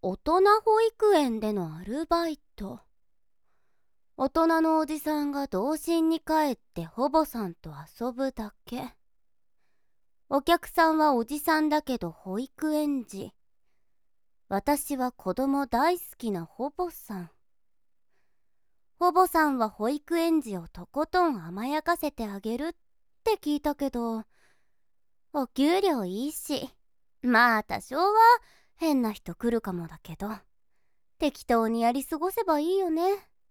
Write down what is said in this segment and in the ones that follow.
大人保育園でのアルバイト。大人のおじさんが童心に帰って保母さんと遊ぶだけ。お客さんはおじさんだけど保育園児。私は子供大好きな保母さん。保母さんは保育園児をとことん甘やかせてあげるって聞いたけど、お給料いいし、まあ多少は変な人来るかもだけど、適当にやり過ごせばいいよね。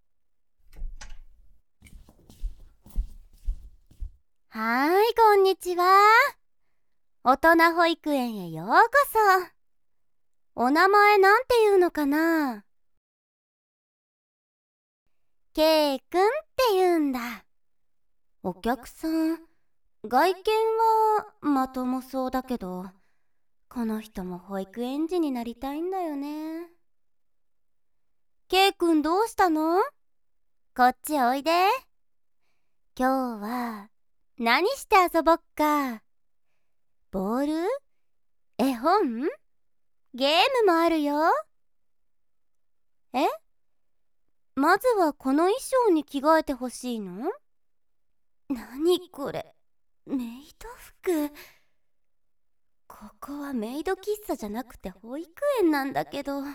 はーい、こんにちは。大人保育園へようこそ。お名前なんて言うのかな？K 君って言うんだ。お客さん、外見はまともそうだけど、この人も保育園児になりたいんだよね。K 君どうしたの？こっちおいで。今日は何して遊ぼっか。ボール？絵本？ゲームもあるよ。え？まずはこの衣装に着替えてほしいの？何これ、メイド服。ここはメイド喫茶じゃなくて保育園なんだけど。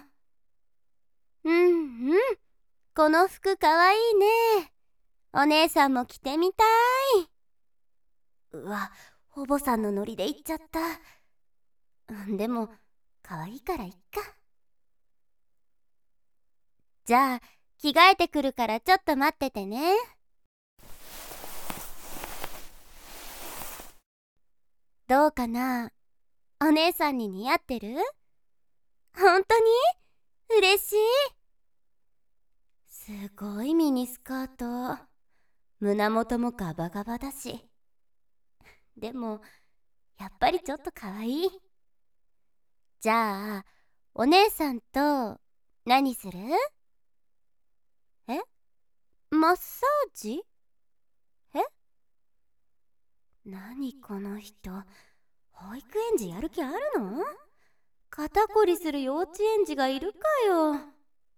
この服かわいいね。お姉さんも着てみたい。うわ、保母さんのノリで言っちゃった。でもかわいいからいっか。じゃあ着替えてくるからちょっと待っててね。どうかな？お姉さんに似合ってる？本当に？嬉しい。すごいミニスカート。胸元もガバガバだし。でもやっぱりちょっとかわいい。じゃあお姉さんと何する？マッサージ？何この人、保育園児やる気あるの？肩こりする幼稚園児がいるかよ。も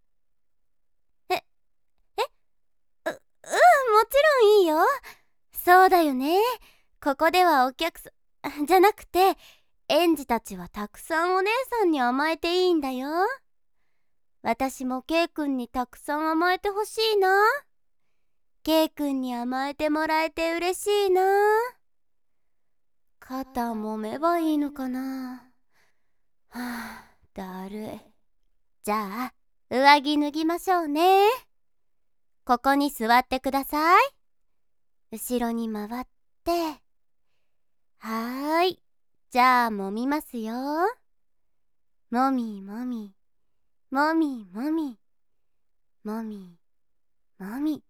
ちろんいいよ。そうだよね。ここではお客さんじゃなくて、園児たちはたくさんお姉さんに甘えていいんだよ。私も K 君にたくさん甘えてほしいな。K 君に甘えてもらえて嬉しいな。肩揉めばいいのかな。だるい。じゃあ上着脱ぎましょうね。ここに座ってください。後ろに回って。はーい。じゃあ揉みますよ。もみもみもみもみもみもみ。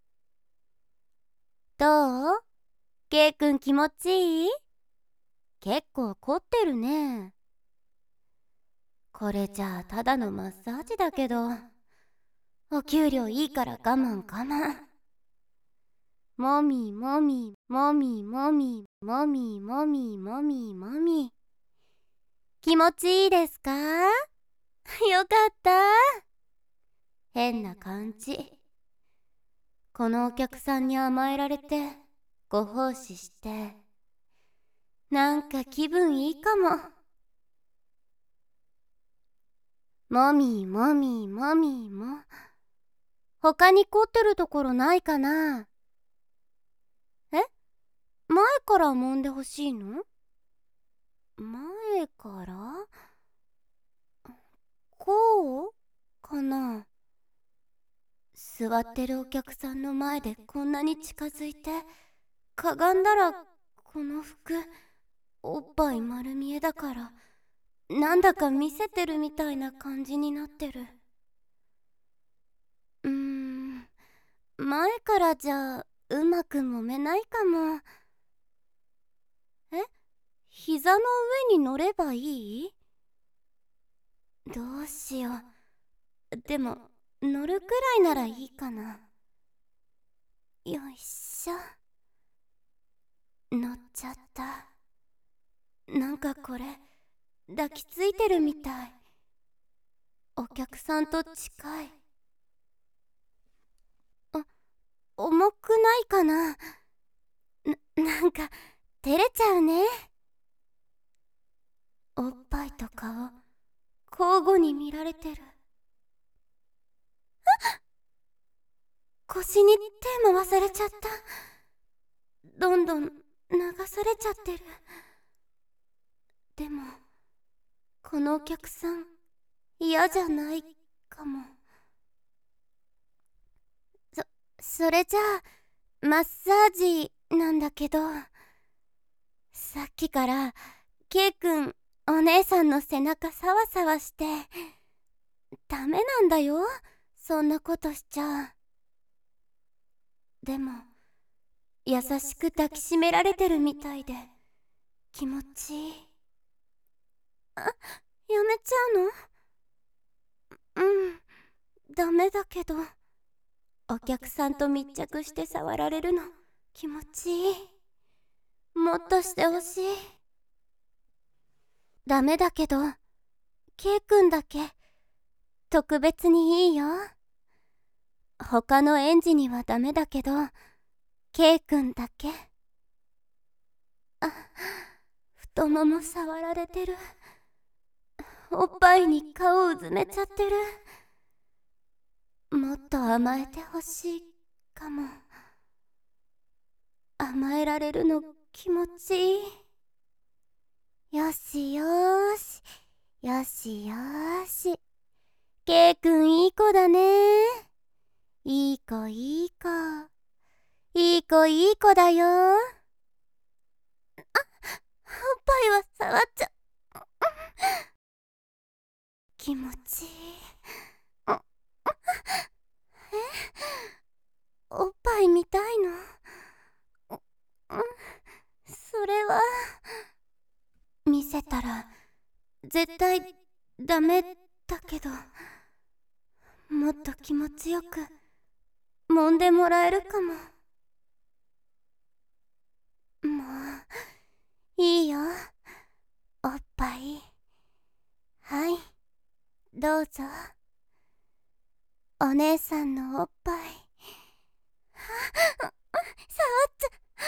どう？ K 君気持ちいい？結構凝ってるね。これじゃあただのマッサージだけど、お給料いいから我慢我慢。もみもみもみもみもみもみもみもみ。気持ちいいですか？よかった。変な感じ。このお客さんに甘えられてご奉仕して、なんか気分いいかも。もみもみもみも。他に凝ってるところないかな？前から揉んでほしいの？前から？こうかな？座ってるお客さんの前でこんなに近づいて、かがんだらこの服、おっぱい丸見えだから、なんだか見せてるみたいな感じになってる。前からじゃうまく揉めないかも。膝の上に乗ればいい？どうしよう。でも乗るくらいならいいかな。よいしょ。乗っちゃった。なんかこれ抱きついてるみたい。お客さんと近い。重くないかな。なんか照れちゃうね。おっぱいと顔交互に見られてる。腰に手回されちゃった。どんどん流されちゃってる。でもこのお客さん嫌じゃないかも。それじゃあマッサージなんだけど、さっきからケイくんお姉さんの背中サワサワして。ダメなんだよ、そんなことしちゃ。でも優しく抱きしめられてるみたいで気持ちいい。やめちゃうの？ダメだけど、お客さんと密着して触られるの気持ちいい。もっとしてほしい。ダメだけど、ケイくんだけ特別にいいよ。他の園児にはダメだけど、ケイくんだけ。太もも触られてる。おっぱいに顔うずめちゃってる。もっと甘えてほしいかも。甘えられるの気持ちいい。よしよーし、よしよーし。ケイくんいい子だね。いい子いい子、いい子いい子だよ。おっぱいは触っちゃ気持ちいい。おっぱい見たいの？それは見せたら絶対ダメだけど、もっと気持ちよく揉んでもらえるかも。もういいよ、おっぱい。はい、どうぞ。お姉さんのおっぱい。触っちゃ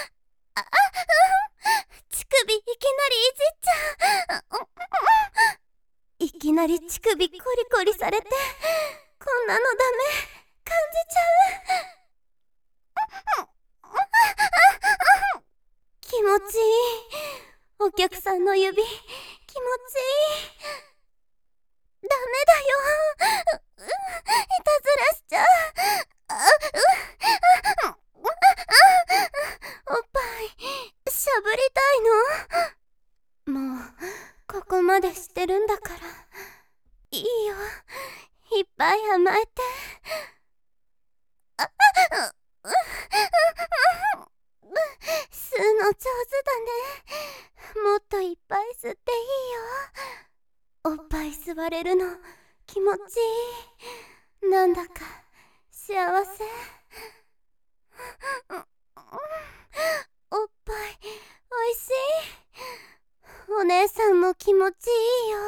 乳首いきなりいじっちゃう。いきなり乳首コリコリされて、こんなのダメ。感じちゃう。気持ちいい。お客さんの指気持ちいい。ダメだよ、いたずらしちゃう。おっぱいしゃぶりたいの？もうここまでしてるんだから、いいよ、いっぱい甘えて。吸うの上手だね。もっといっぱい吸っていいよ。おっぱい吸われるの気持ちいい。なんだか幸せ。おっぱいおいしい。お姉さんも気持ちいいよ。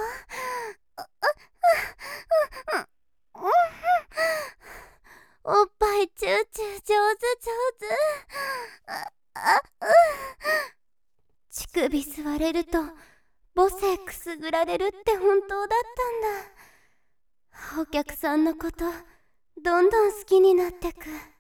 おっぱいチューチュー上手上手。乳首吸われると母性くすぐられるって本当だったんだ。お客さんのことどんどん好きになってく。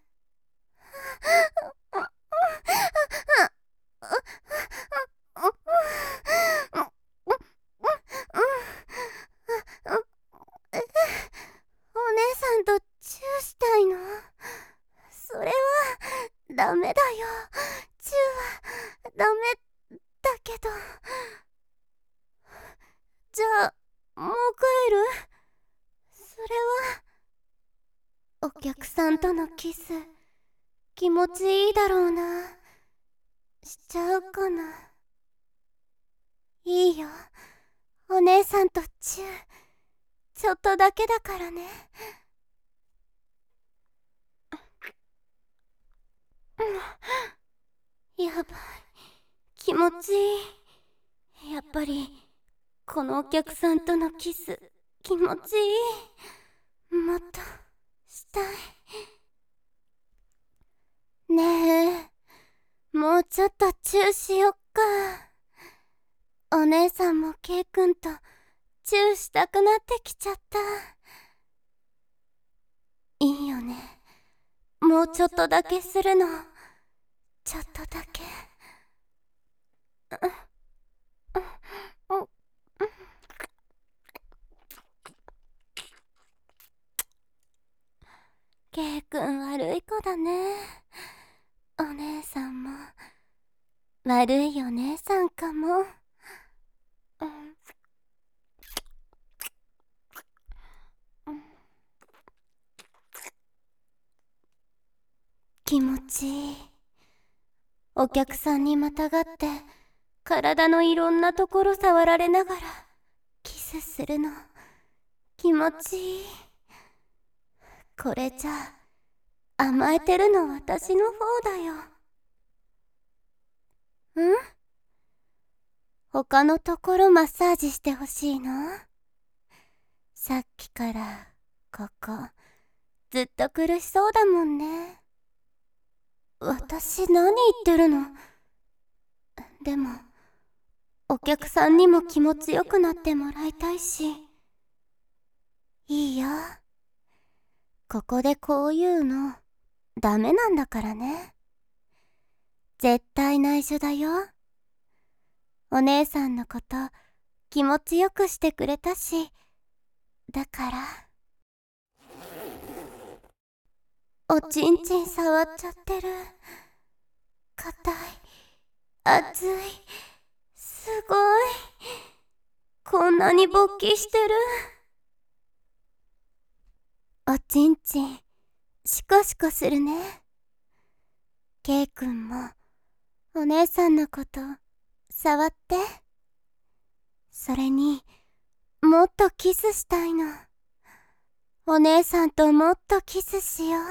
お姉さんとチューしたいの？それはダメだよ。チューはダメだけど。じゃあもう帰る？それはお客さんとのキス気持ちいいだろうな。しちゃうかな。いいよ、お姉さんとチューちょっとだけだからね。やばい、気持ちいい。やっぱりこのお客さんとのキス気持ちいい。もっとしたい。ねえ、もうちょっとチューしよっか。お姉さんもケイくんとチューしたくなってきちゃった。いいよね。もうちょっとだけするの。ちょっとだけ。ケイくん悪い子だね。お姉さんも悪いお姉さんかも。気持ちいい。お客さんにまたがって体のいろんなところ触られながらキスするの気持ちいい。これじゃ甘えてるの私の方だよ。ん？他のところマッサージしてほしいの？さっきからここずっと苦しそうだもんね。私何言ってるの？でもお客さんにも気持ちよくなってもらいたいし。いいよ。ここでこういうのダメなんだからね。絶対内緒だよ。お姉さんのこと気持ちよくしてくれたし。だからおちんちん触っちゃってる。硬い、熱い、すごい。こんなに勃起してる。おちんちんシコシコするね。ケイくんもお姉さんのこと触って。それにもっとキスしたいの。お姉さんともっとキスしよう。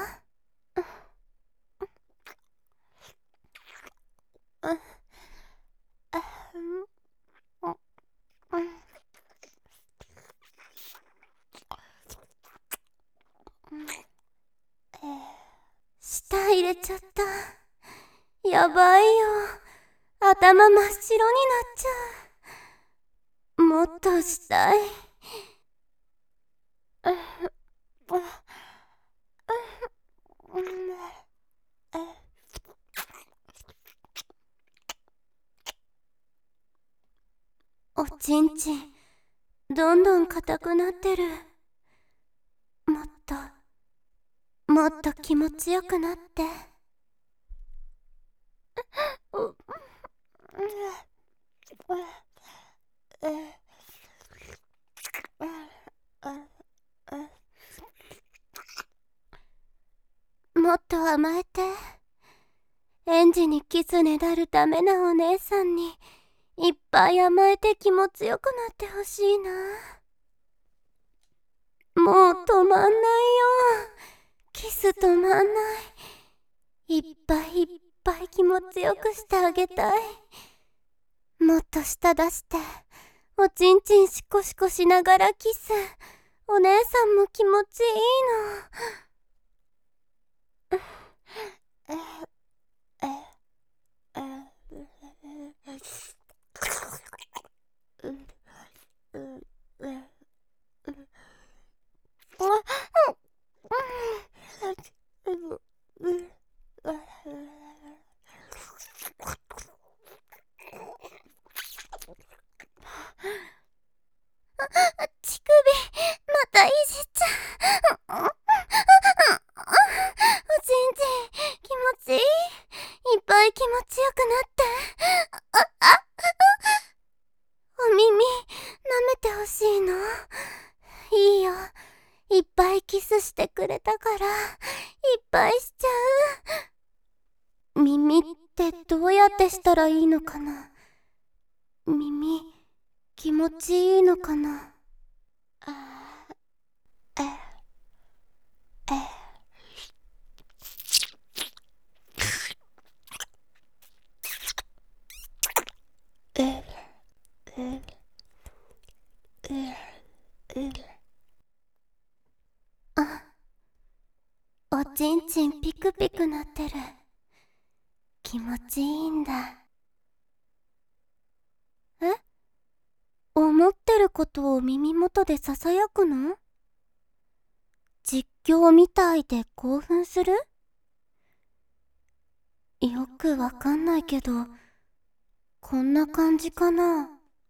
舌入れちゃった。やばいよ。頭真っ白になっちゃう。もっとしたい。おちんちんどんどん硬くなってる。もっともっと気持ちよくなって。もっと甘えて。園児にキスねだるダメなお姉さんにいっぱい甘えて気持ちよくなってほしいな。もう止まんないよ。キス止まんない。いっぱいいっぱい気持ちよくしてあげたい。もっと舌出しておちんちんシコシコしながらキス。お姉さんも気持ちいいの。乳首またいじっちゃう。おちんちん気持ちいい。いっぱい気持ちよくなって。お耳舐めてほしいの？いいよ。いっぱいキスしてくれたからいっぱいしちゃう。耳ってどうやってしたらいいのかな？耳気持ちいいのかな？ ちんちんピクピクなってる。気持ちいいんだ。え？思ってることを耳元でささやくの？実況みたいで興奮する？よくわかんないけど、こんな感じかな。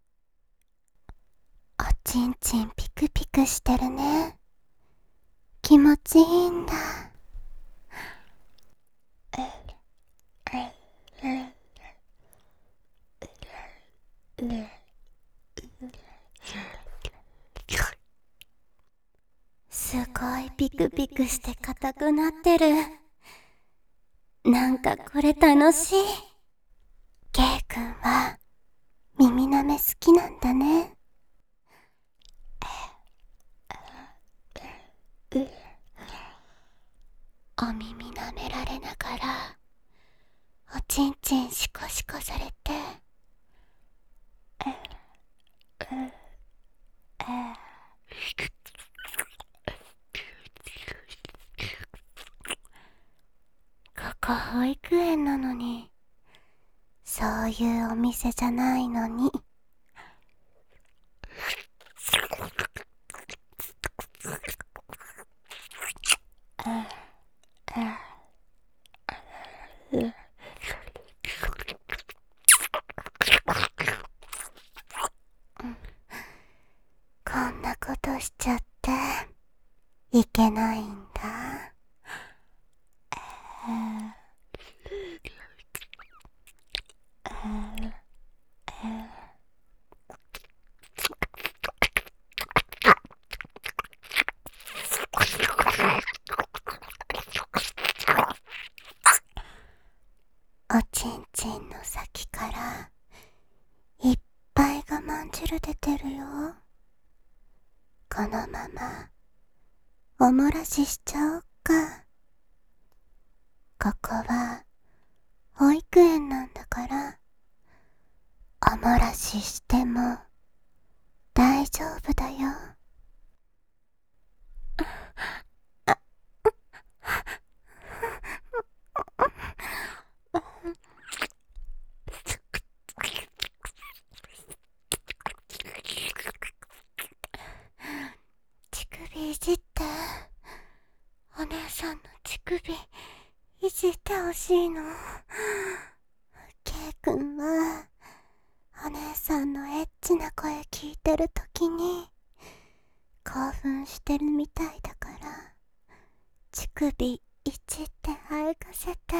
おちんちんピクピクしてるね。気持ちいいんだ。すごいピクピクして硬くなってる。なんかこれ楽しい。ケイくんは耳舐め好きなんだね。お耳舐められながらおちんちんシコシコされて、ここ保育園なのに、そういうお店じゃないのに。こんなことしちゃっていけないんだ。おちんちんの先からいっぱい我慢汁出てるよ。このままおもらししちゃおっか。ここは保育園なんだから、おもらししても大丈夫だよ。乳首いじって。お姉さんの乳首いじってほしいの。ケイくんはお姉さんのエッチな声聞いてるときに興奮してるみたいだから、乳首いじってあやかせて。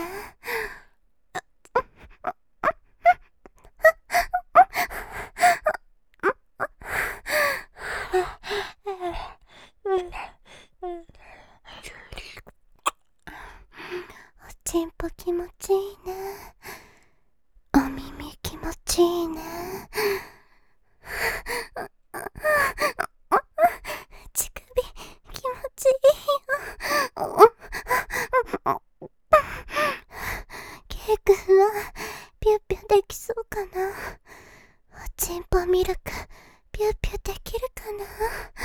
おちんぽ気持ちいいね。お耳気持ちいいね。乳首気持ちいいよ。ケイくんはピュッピュできそうかな。おちんぽミルクピュッピュできるかな。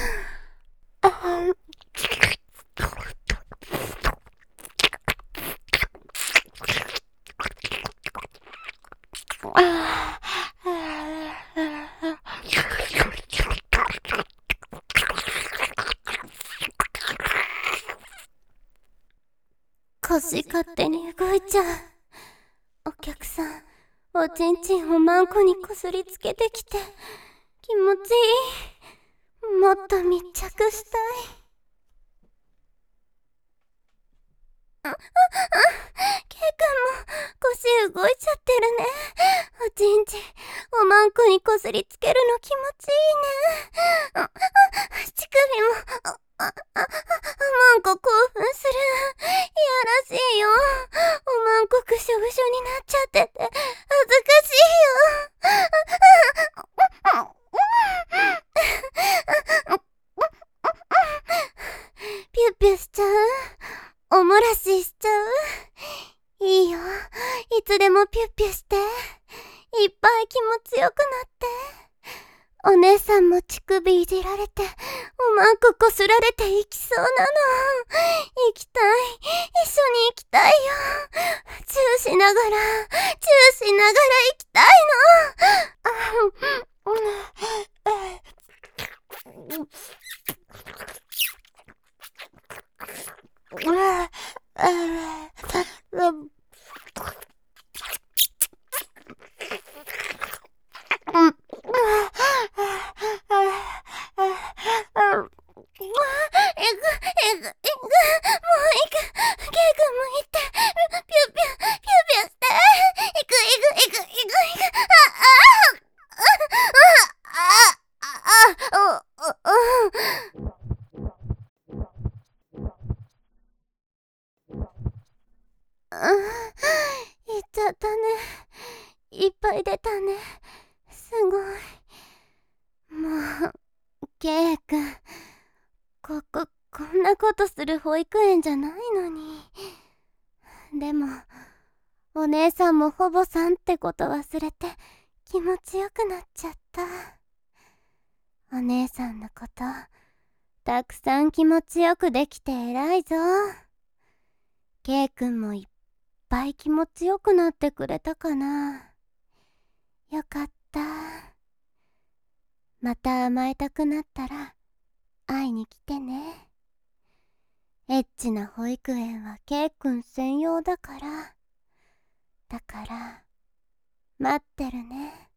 腰勝手に動いちゃう。お客さん、おちんちんをマンコにこすりつけてきて気持ちいい。もっと密着したい。ケイくんも腰動いちゃってるね。おちんちんおまんこにこすりつけるの気持ちいいね。乳首もまんこ興奮する。いやらしいよ。おまんこぐしょぐしょになっちゃってて恥ずかしいよ。ピュッピュしちゃう？おもらししちゃう？いいよ。いつでもピュッピュして。いっぱい気持ちよくなって。お姉さんも乳首いじられて、おまんここすられていきそうなの。行きたい。 たいよ。チューしながら行きたいの。いっちゃったね。いっぱい出たね。すごい。もう、ケイ君、こんなことする保育園じゃないのに。でも、お姉さんもほぼさんってこと忘れて気持ちよくなっちゃった。お姉さんのことたくさん気持ちよくできて偉いぞ。ケイ君もいっぱい気持ちよくなってくれたかな。よかった。また甘えたくなったら会いに来てね。エッチな保育園はケイ君専用だから待ってるね。